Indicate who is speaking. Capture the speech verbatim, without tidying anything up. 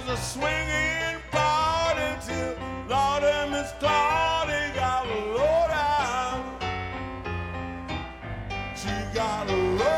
Speaker 1: was a swinging party till Lord and Miss Claudia got low down. She got low